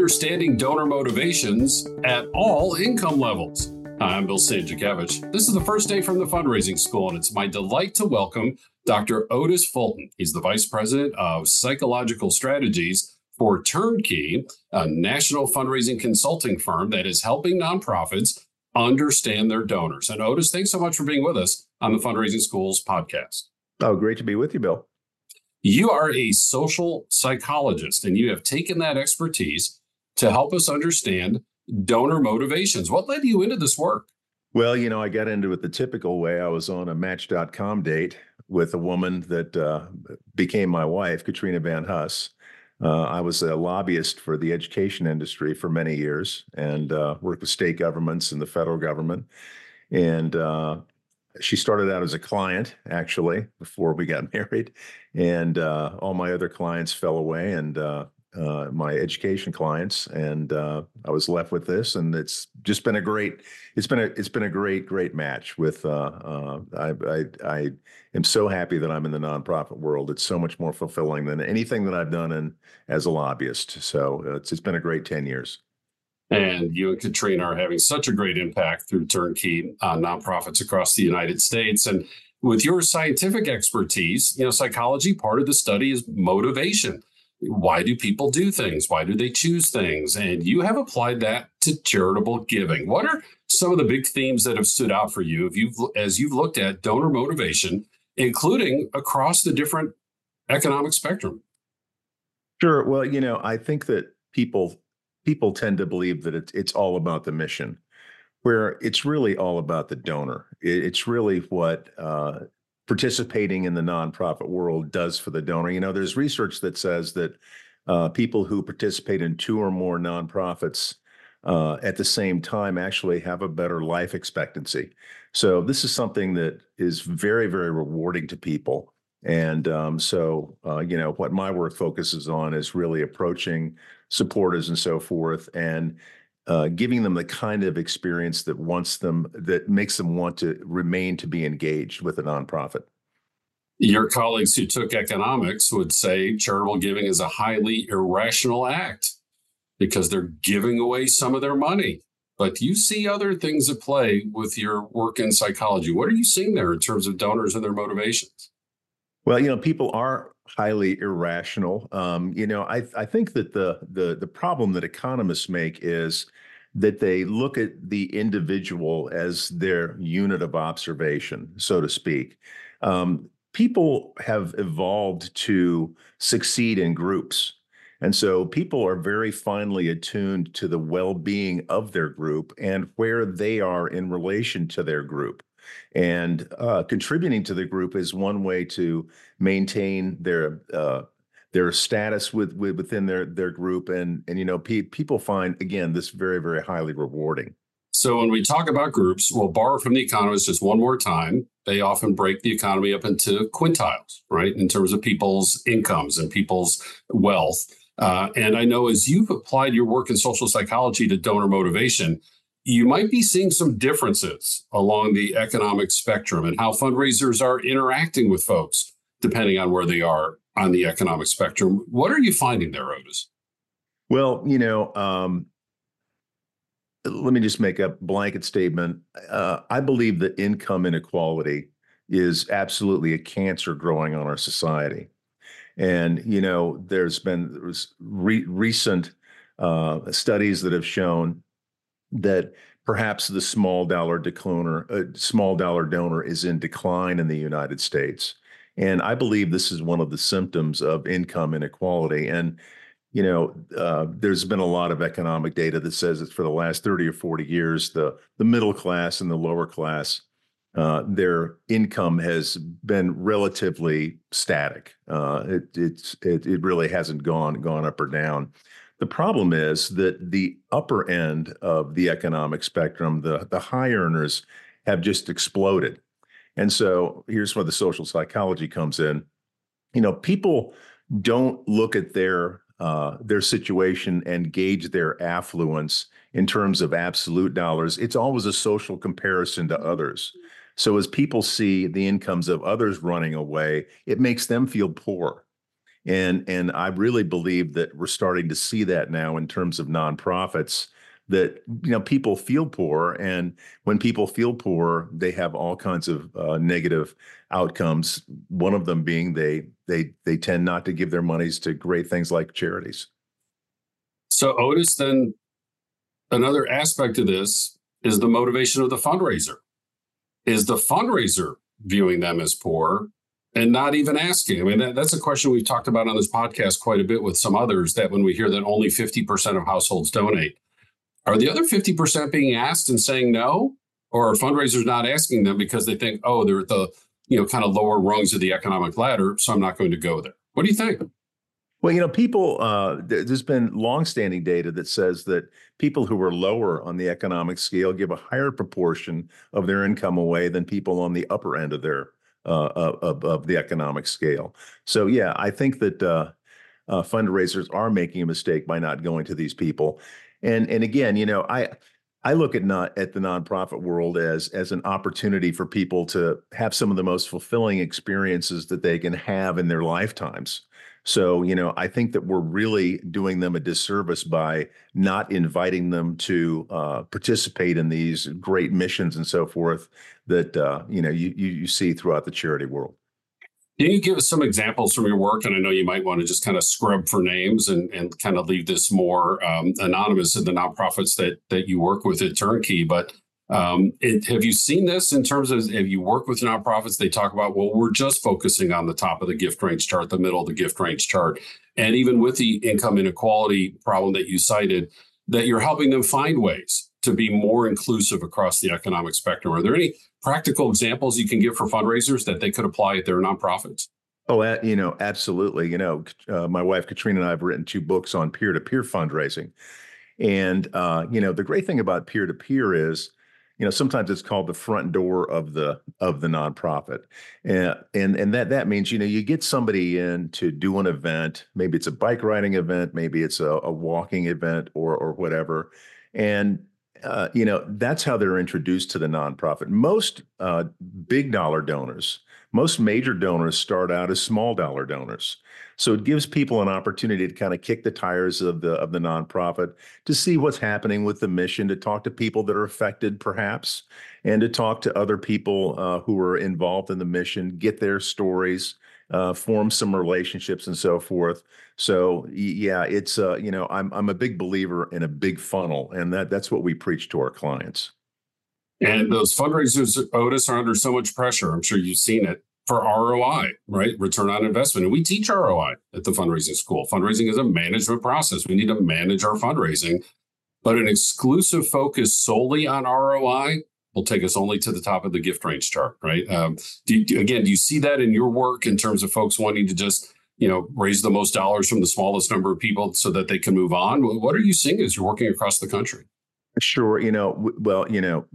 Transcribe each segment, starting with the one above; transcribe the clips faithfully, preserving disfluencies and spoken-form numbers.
understanding donor motivations at all income levels. Hi, I'm Bill Stanczykiewicz. This is the first day from the fundraising school, and it's my delight to welcome Doctor Otis Fulton. He's the Vice President of Psychological Strategies for Turnkey, a national fundraising consulting firm that is helping nonprofits understand their donors. And Otis, thanks so much for being with us on the Fundraising Schools podcast. Oh, great to be with you, Bill. You are a social psychologist, and you have taken that expertise to help us understand donor motivations. What led you into this work? Well, you know, I got into it the typical way. I was on a Match dot com date with a woman that uh, became my wife, Katrina Van Huss. Uh, I was a lobbyist for the education industry for many years and uh, worked with state governments and the federal government. And uh, she started out as a client, actually, before we got married. And uh, all my other clients fell away, and uh, uh, my education clients, and uh, I was left with this. And it's just been a great, it's been a, it's been a great, great match. With uh, uh, I, I, I am so happy that I'm in the nonprofit world. It's so much more fulfilling than anything that I've done in as a lobbyist. So it's it's been a great ten years. And you and Katrina are having such a great impact through Turnkey on nonprofits across the United States. And with your scientific expertise, you know, psychology, part of the study is motivation. Why do people do things? Why do they choose things? And you have applied that to charitable giving. What are some of the big themes that have stood out for you if you've, as you've looked at donor motivation, including across the different economic spectrum? Sure. Well, you know, I think that people people tend to believe that it's it's all about the mission, where it's really all about the donor. It, it's really what uh, participating in the nonprofit world does for the donor. You know, there's research that says that uh, people who participate in two or more nonprofits uh, at the same time actually have a better life expectancy. So this is something that is very, very rewarding to people. And um, so, uh, you know, what my work focuses on is really approaching supporters and so forth, and uh, giving them the kind of experience that wants them, that makes them want to remain to be engaged with a nonprofit. Your colleagues who took economics would say charitable giving is a highly irrational act because they're giving away some of their money. But you see other things at play with your work in psychology. What are you seeing there in terms of donors and their motivations? Well, you know, people are highly irrational. Um, you know, I I think that the the the problem that economists make is that they look at the individual as their unit of observation, so to speak. Um, people have evolved to succeed in groups. And so people are very finely attuned to the well-being of their group and where they are in relation to their group. And uh, contributing to the group is one way to maintain their uh, their status with, with within their their group, and and you know pe- people find, again, this very, very highly rewarding. So when we talk about groups, we'll borrow from the economists just one more time. They often break the economy up into quintiles, right, in terms of people's incomes and people's wealth. Uh, and I know as you've applied your work in social psychology to donor motivation, you might be seeing some differences along the economic spectrum and how fundraisers are interacting with folks, depending on where they are on the economic spectrum. What are you finding there, Otis? Well, you know, um, let me just make a blanket statement. Uh, I believe that income inequality is absolutely a cancer growing on our society. And, you know, there's been there's re- recent uh, studies that have shown that perhaps the small dollar donor, uh, small dollar donor is in decline in the United States. And I believe this is one of the symptoms of income inequality. And, you know, uh, there's been a lot of economic data that says that for the last thirty or forty years, the, the middle class and the lower class, uh, their income has been relatively static. Uh, it, it's, it, it really hasn't gone, gone up or down. The problem is that the upper end of the economic spectrum, the, the high earners, have just exploded. And so here's where the social psychology comes in. You know, people don't look at their uh, their situation and gauge their affluence in terms of absolute dollars. It's always a social comparison to others. So as people see the incomes of others running away, it makes them feel poor. And and I really believe that we're starting to see that now in terms of nonprofits, that you know people feel poor, and when people feel poor, they have all kinds of uh, negative outcomes. One of them being they they they tend not to give their monies to great things like charities. So, Otis, then another aspect of this is the motivation of the fundraiser. Is the fundraiser viewing them as poor and not even asking? I mean, that, that's a question we've talked about on this podcast quite a bit with some others, that when we hear that only fifty percent of households donate, are the other fifty percent being asked and saying no? Or are fundraisers not asking them because they think, oh, they're at the, you know, kind of lower rungs of the economic ladder, so I'm not going to go there? What do you think? Well, you know, people, uh, th- there's been longstanding data that says that people who are lower on the economic scale give a higher proportion of their income away than people on the upper end of their uh, of, of the economic scale. So, yeah, I think that uh, uh, fundraisers are making a mistake by not going to these people. And and again, you know, I I look at not at the nonprofit world as as an opportunity for people to have some of the most fulfilling experiences that they can have in their lifetimes. So, you know, I think that we're really doing them a disservice by not inviting them to uh, participate in these great missions and so forth that uh, you know you, you you see throughout the charity world. Can you give us some examples from your work? And I know you might want to just kind of scrub for names and, and kind of leave this more um, anonymous in the nonprofits that that you work with at Turnkey. But um, it, have you seen this in terms of, if you work with nonprofits, they talk about, well, we're just focusing on the top of the gift range chart, the middle of the gift range chart. And even with the income inequality problem that you cited, that you're helping them find ways to be more inclusive across the economic spectrum. Are there any practical examples you can give for fundraisers that they could apply at their nonprofits? Oh, uh, you know, absolutely. You know, uh, my wife Katrina and I have written two books on peer-to-peer fundraising, and uh, you know, the great thing about peer-to-peer is, you know, sometimes it's called the front door of the of the nonprofit, and and and that that means, you know, you get somebody in to do an event. Maybe it's a bike riding event, maybe it's a, a walking event, or or whatever, and uh, you know, that's how they're introduced to the nonprofit. Most uh, big dollar donors, most major donors start out as small dollar donors. So it gives people an opportunity to kind of kick the tires of the of the nonprofit, to see what's happening with the mission, to talk to people that are affected perhaps, and to talk to other people uh, who are involved in the mission, get their stories, uh, form some relationships and so forth. So yeah, it's uh, you know, I'm I'm a big believer in a big funnel, and that that's what we preach to our clients. And those fundraisers, Otis, are under so much pressure. I'm sure you've seen it, for R O I, right? Return on investment. And we teach R O I at the fundraising school. Fundraising is a management process. We need to manage our fundraising, but an exclusive focus solely on R O I will take us only to the top of the gift range chart, right? Um, do you, again, do you see that in your work in terms of folks wanting to just, you know, raise the most dollars from the smallest number of people so that they can move on? What are you seeing as you're working across the country? Sure, you know, w- well, you know,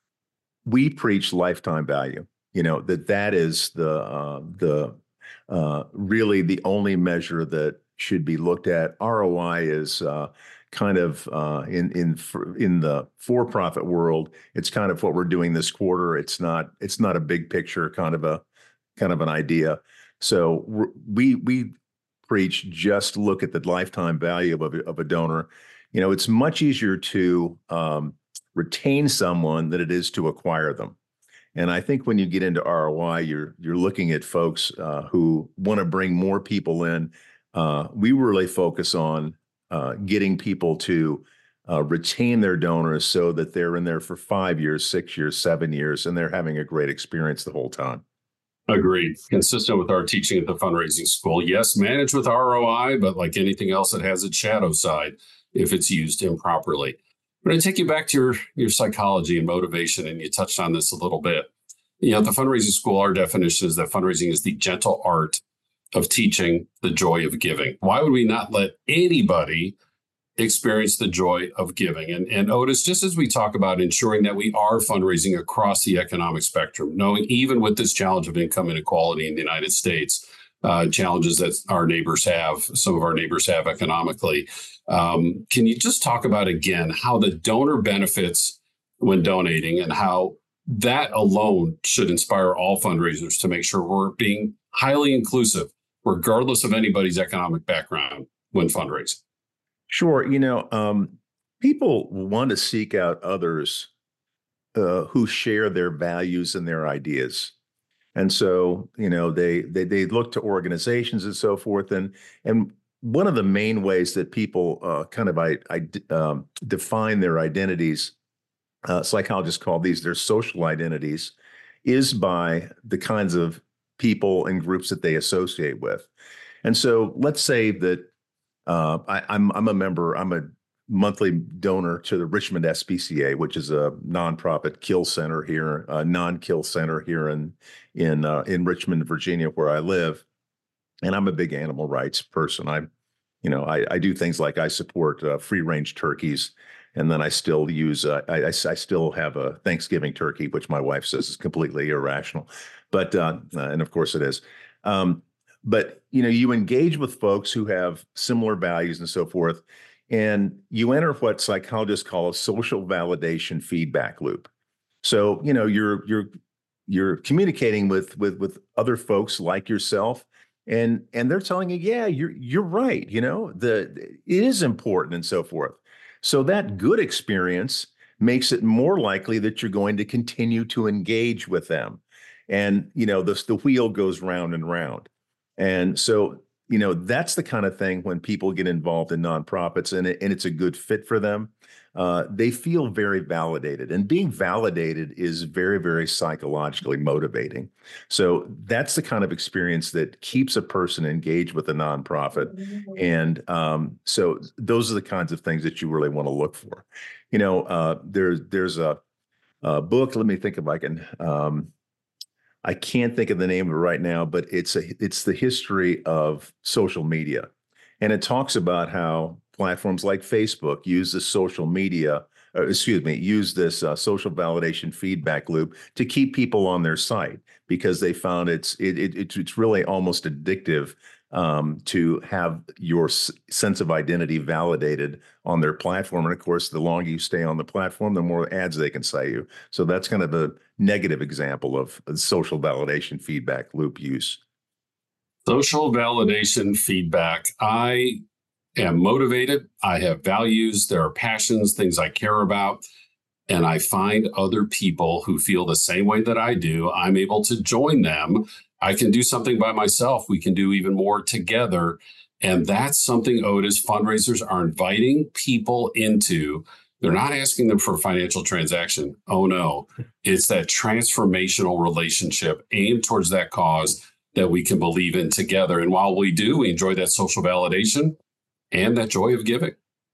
we preach lifetime value. You know, that that is the uh, the uh, really the only measure that should be looked at. R O I is uh, kind of uh, in in in the for-profit world. It's kind of what we're doing this quarter. It's not it's not a big picture kind of a kind of an idea. So we're- we we preach just look at the lifetime value of a, of a donor. You know, it's much easier to um, retain someone than it is to acquire them. And I think when you get into R O I, you're you're looking at folks uh, who want to bring more people in. Uh, we really focus on uh, getting people to uh, retain their donors so that they're in there for five years, six years, seven years, and they're having a great experience the whole time. Agreed. Consistent with our teaching at the fundraising school. Yes, manage with R O I, but like anything else, it has its shadow side if it's used improperly. I'm going to take you back to your, your psychology and motivation, and you touched on this a little bit. You know, at the fundraising school, our definition is that fundraising is the gentle art of teaching the joy of giving. Why would we not let anybody experience the joy of giving? And, and Otis, just as we talk about ensuring that we are fundraising across the economic spectrum, knowing even with this challenge of income inequality in the United States, uh, challenges that our neighbors have, some of our neighbors have economically, um, can you just talk about again how the donor benefits when donating, and how that alone should inspire all fundraisers to make sure we're being highly inclusive regardless of anybody's economic background when fundraising? Sure. You know, um, people want to seek out others uh, who share their values and their ideas. And so, you know, they they they look to organizations and so forth. And and one of the main ways that people uh, kind of I, I um, define their identities, uh, psychologists call these their social identities, is by the kinds of people and groups that they associate with. And so, let's say that uh, I, I'm I'm a member. I'm a monthly donor to the Richmond S P C A, which is a nonprofit kill center here, a non-kill center here in in uh, in Richmond, Virginia, where I live. And I'm a big animal rights person. I, you know, I, I do things like I support uh, free-range turkeys, and then I still use uh, I, I I still have a Thanksgiving turkey, which my wife says is completely irrational, but uh, and of course it is. Um, but you know, you engage with folks who have similar values and so forth. And you enter what psychologists call a social validation feedback loop. So, you know, you're you're you're communicating with with with other folks like yourself, and and they're telling you, yeah, you're you're right. You know, the it is important and so forth. So that good experience makes it more likely that you're going to continue to engage with them, and you know, the the wheel goes round and round, and so you know, that's the kind of thing when people get involved in nonprofits and, it, and it's a good fit for them, uh, they feel very validated. And being validated is very, very psychologically motivating. So that's the kind of experience that keeps a person engaged with a nonprofit. And um, so those are the kinds of things that you really want to look for. You know, uh, there, there's a, a book, let me think if I can, um, I can't think of the name of it right now, but it's a it's the history of social media. And it talks about how platforms like Facebook use this social media, uh, excuse me, use this uh, social validation feedback loop to keep people on their site because they found it's it, it it's really almost addictive um, to have your s- sense of identity validated on their platform. And of course, the longer you stay on the platform, the more ads they can sell you. So that's kind of a negative example of social validation feedback loop use. Social validation feedback. I am motivated. I have values. There are passions, things I care about. And I find other people who feel the same way that I do. I'm able to join them. I can do something by myself. We can do even more together. And that's something, Otis, fundraisers are inviting people into. They're not asking them for a financial transaction. Oh, no. It's that transformational relationship aimed towards that cause that we can believe in together. And while we do, we enjoy that social validation and that joy of giving.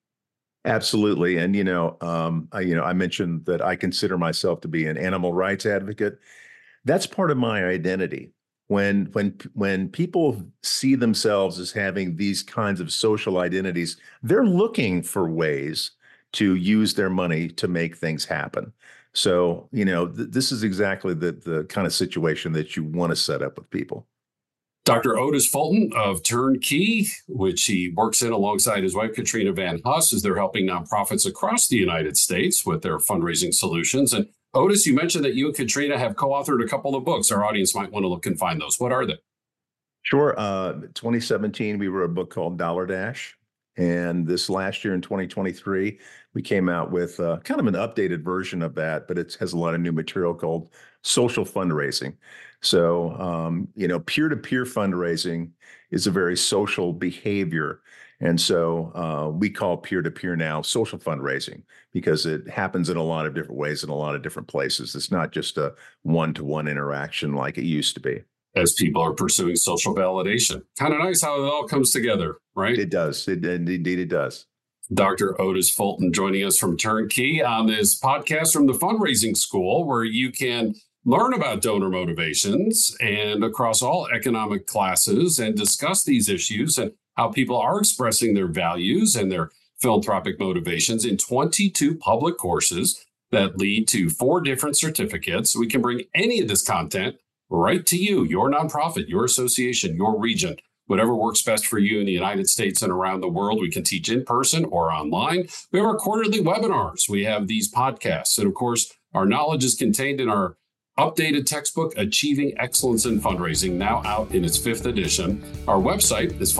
Absolutely. And, you know, um, I, you know, I mentioned that I consider myself to be an animal rights advocate. That's part of my identity. When when when people see themselves as having these kinds of social identities, they're looking for ways to use their money to make things happen. So, you know, th- this is exactly the the kind of situation that you want to set up with people. Doctor Otis Fulton of Turnkey, which he works in alongside his wife, Katrina Van Huss, as they're helping nonprofits across the United States with their fundraising solutions. And Otis, you mentioned that you and Katrina have co-authored a couple of books. Our audience might want to look and find those. What are they? Sure. Uh, twenty seventeen, we wrote a book called Dollar Dash. And this last year in twenty twenty-three, we came out with uh, kind of an updated version of that, but it has a lot of new material called Social Fundraising. So, um, you know, peer-to-peer fundraising is a very social behavior. And so uh, we call peer-to-peer now social fundraising because it happens in a lot of different ways in a lot of different places. It's not just a one-to-one interaction like it used to be. As people are pursuing social validation. Kind of nice how it all comes together, right? It does. It, indeed, it does. Doctor Otis Fulton joining us from Turnkey on this podcast from the Fundraising School, where you can learn about donor motivations and across all economic classes and discuss these issues and how people are expressing their values and their philanthropic motivations in twenty-two public courses that lead to four different certificates. We can bring any of this content right to you, your nonprofit, your association, your region, whatever works best for you in the United States and around the world. We can teach in person or online. We have our quarterly webinars. We have these podcasts. And of course, our knowledge is contained in our updated textbook, Achieving Excellence in Fundraising, now out in its fifth edition. Our website is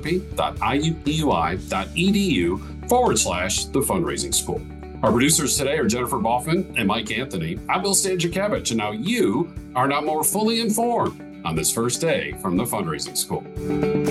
philanthropy.iupui.edu forward slash the fundraising school. Our producers today are Jennifer Boffman and Mike Anthony. I'm Bill Stanczykiewicz, and now you are now more fully informed on this first day from the fundraising school.